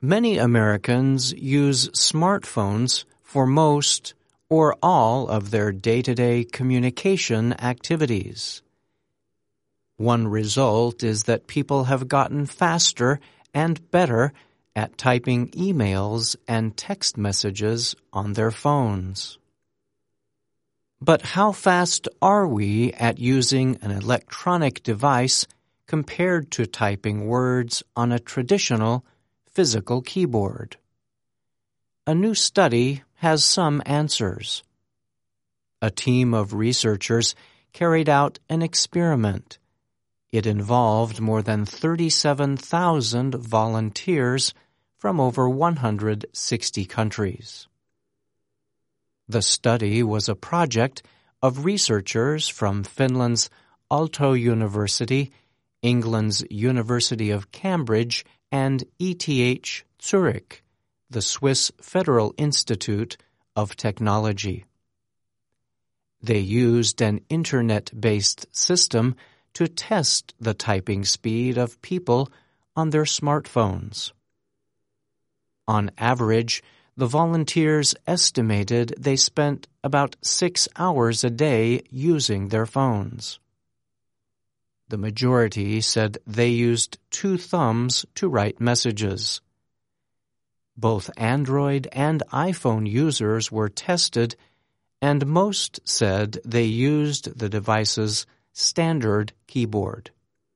Many Americans use smartphones for most or all of their day-to-day communication activities. One result is that people have gotten faster and better at typing emails and text messages on their phones. But how fast are we at using an electronic device compared to typing words on a traditional physical keyboard? A new study has some answers. A team of researchers carried out an experiment. It involved more than 37,000 volunteers from over 160 countries. The study was a project of researchers from Finland's Aalto University, England's University of Cambridge, and ETH Zurich, the Swiss Federal Institute of Technology. They used an internet-based system to test the typing speed of people on their smartphones. On average, the volunteers estimated they spent about 6 hours a day using their phones. The majority said they used 2 thumbs to write messages. Both Android and iPhone users were tested, and most said they used the device's standard keyboard.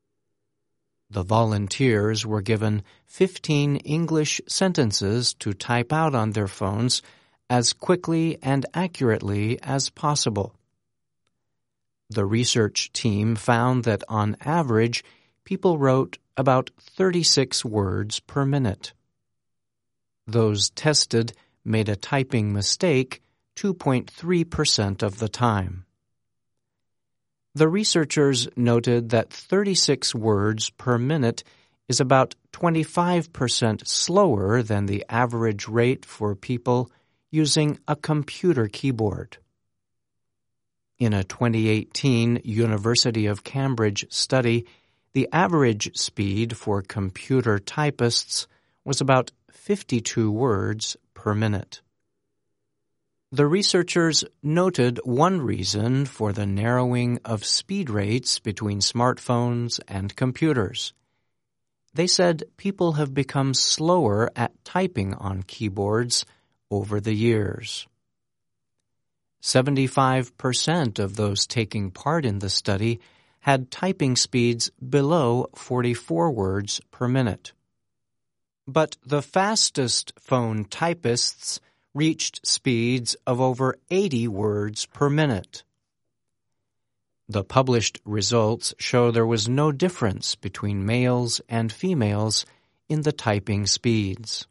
The volunteers were given 15 English sentences to type out on their phones as quickly and accurately as possible. The research team found that on average, people wrote about 36 words per minute. Those tested made a typing mistake 2.3% of the time. The researchers noted that 36 words per minute is about 25% slower than the average rate for people using a computer keyboard. In a 2018 University of Cambridge study, the average speed for computer typists was about 52 words per minute. The researchers noted one reason for the narrowing of speed rates between smartphones and computers. They said people have become slower at typing on keyboards over the years. 75% of those taking part in the study had typing speeds below 44 words per minute. But the fastest phone typists reached speeds of over 80 words per minute. The published results show there was no difference between males and females in the typing speeds.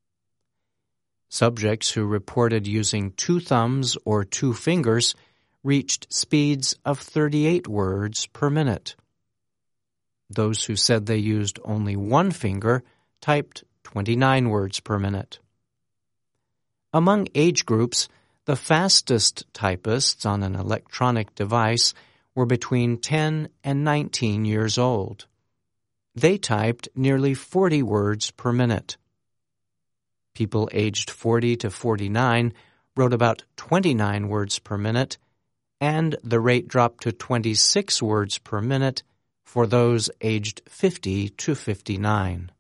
Subjects who reported using 2 thumbs or 2 fingers reached speeds of 38 words per minute. Those who said they used only 1 finger typed 29 words per minute. Among age groups, the fastest typists on an electronic device were between 10 and 19 years old. They typed nearly 40 words per minute. People aged 40 to 49 wrote about 29 words per minute, and the rate dropped to 26 words per minute for those aged 50 to 59.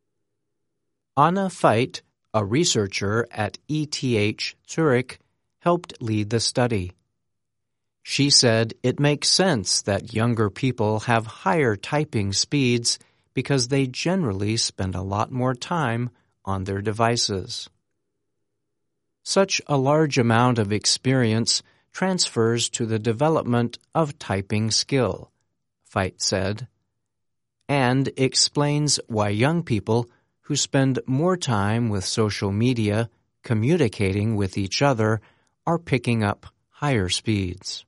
Anna Veit, a researcher at ETH Zurich, helped lead the study. She said it makes sense that younger people have higher typing speeds because they generally spend a lot more time on their devices. Such a large amount of experience transfers to the development of typing skill, Veit said, and explains why young people who spend more time with social media communicating with each other are picking up higher speeds.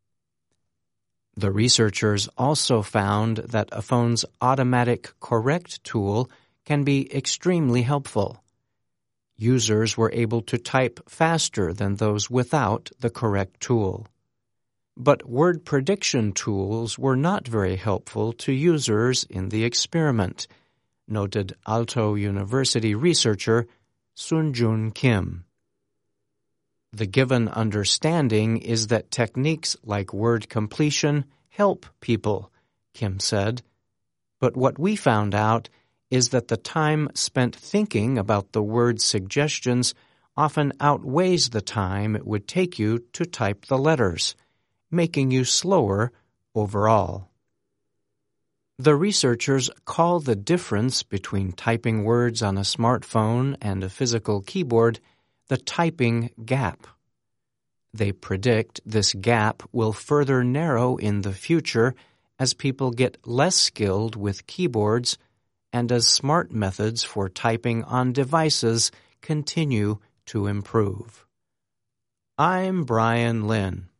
The researchers also found that a phone's automatic correct tool can be extremely helpful. Users were able to type faster than those without the correct tool. But word prediction tools were not very helpful to users in the experiment, noted Aalto University researcher Soonjun Kim. The given understanding is that techniques like word completion help people, Kim said. But what we found out is that the time spent thinking about the word suggestions often outweighs the time it would take you to type the letters, making you slower overall. The researchers call the difference between typing words on a smartphone and a physical keyboard the typing gap. They predict this gap will further narrow in the future as people get less skilled with keyboards and as smart methods for typing on devices continue to improve. I'm Brian Lynn.